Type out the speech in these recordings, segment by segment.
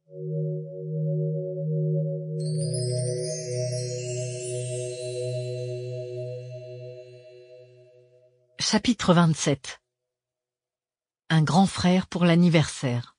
Chapitre 27. Un grand frère pour l'anniversaire.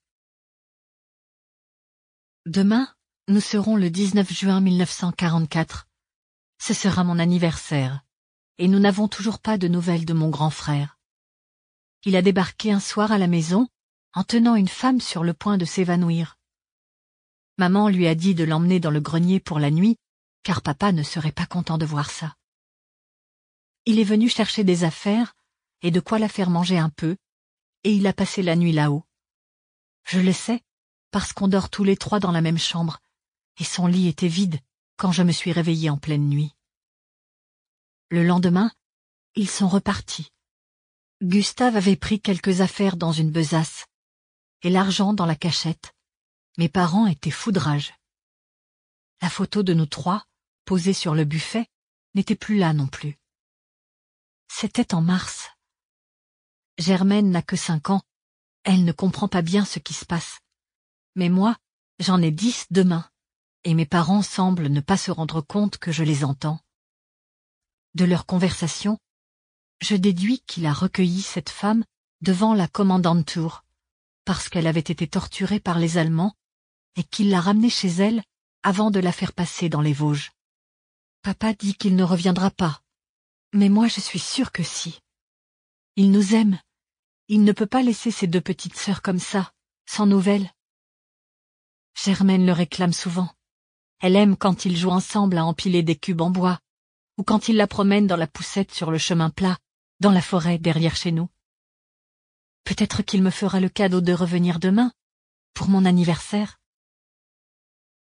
Demain, nous serons le 19 juin 1944. Ce sera mon anniversaire, et nous n'avons toujours pas de nouvelles de mon grand frère. Il a débarqué un soir à la maison, en tenant une femme sur le point de s'évanouir. Maman lui a dit de l'emmener dans le grenier pour la nuit, car papa ne serait pas content de voir ça. Il est venu chercher des affaires et de quoi la faire manger un peu, et il a passé la nuit là-haut. Je le sais, parce qu'on dort tous les trois dans la même chambre, et son lit était vide quand je me suis réveillée en pleine nuit. Le lendemain, ils sont repartis. Gustave avait pris quelques affaires dans une besace, et l'argent dans la cachette. Mes parents étaient fous de rage. La photo de nous trois, posée sur le buffet, n'était plus là non plus. C'était en mars. Germaine n'a que 5 ans, elle ne comprend pas bien ce qui se passe. Mais moi, j'en ai 10 demain, et mes parents semblent ne pas se rendre compte que je les entends. De leur conversation, je déduis qu'il a recueilli cette femme devant la Kommandantur, parce qu'elle avait été torturée par les Allemands, et qu'il l'a ramenée chez elle avant de la faire passer dans les Vosges. Papa dit qu'il ne reviendra pas, mais moi je suis sûre que si. Il nous aime. Il ne peut pas laisser ses 2 petites sœurs comme ça, sans nouvelles. Germaine le réclame souvent. Elle aime quand ils jouent ensemble à empiler des cubes en bois, ou quand il la promène dans la poussette sur le chemin plat, dans la forêt derrière chez nous. Peut-être qu'il me fera le cadeau de revenir demain, pour mon anniversaire.